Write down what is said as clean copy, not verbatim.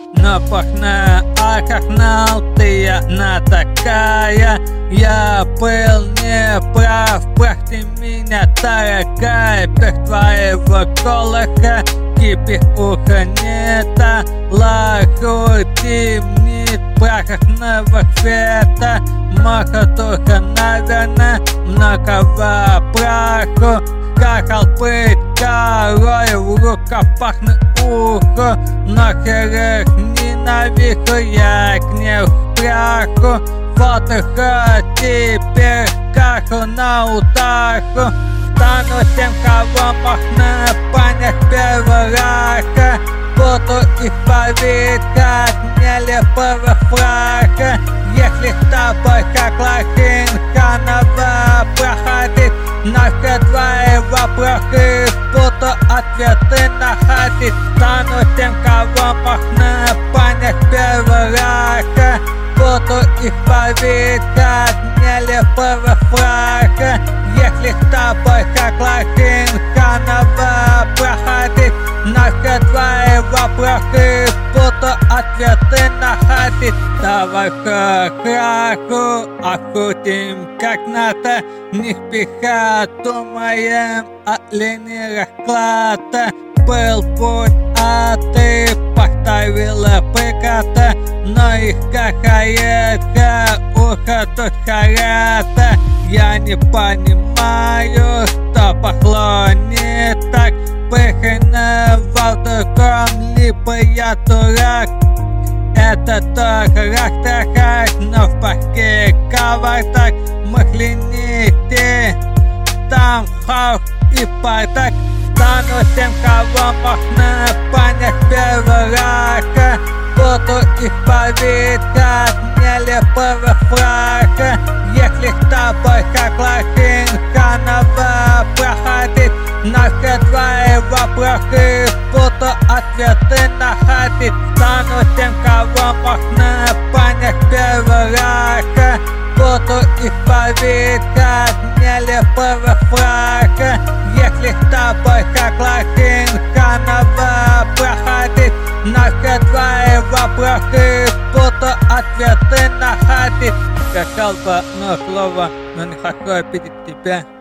Напахна, а как нал ты она такая. Я был неправ, прах ты меня дорогая. Пех твоего колоха, кипих уха нета. Лаху темнит, прахахного цвета. Маха только, наверное, многого праху. Как быть корой, в руках пахнет ухо. Нахер их ненавижу, я к ней праху. Фотоха теперь каху на утаху. Стану тем, кого можно понять первого рака. Буду их бавить, как нелепого фрака. Если с тобой как лохинка нова проходить, на твои вопросы буду ответы находить. Стану тем, кого можно понять первого рака. Буду их бавить, как нелепого фрака. Если с тобой как лохинка нова проходить, на твои вопросы буду ответы находить. Давай-ка краху охотим как надо, не пиха, думаем о линии расклада. Был путь, а ты поставила преграда, но их кахает ухо тут харата. Я не понимаю, что пошло не так. Пыхновал другом, либо я дурак. Это только рах-тахак, но в парке кавардак. Махляните, там хаух и бардак. Стану тем, кого можно понять первого рака. Буду их бавить, как нелепого фрака. Если с тобой как лохинка нова проходить, на все твои вопросы буду ответы находить. Стану тем, кого можно понять первого рака. Буду их бавить, как нелепого фрака. Если с тобой как лохинка нова проходить, на все твои вопросы буду ответы находить. Сказал бы одно слово, но не хочу обидеть тебя.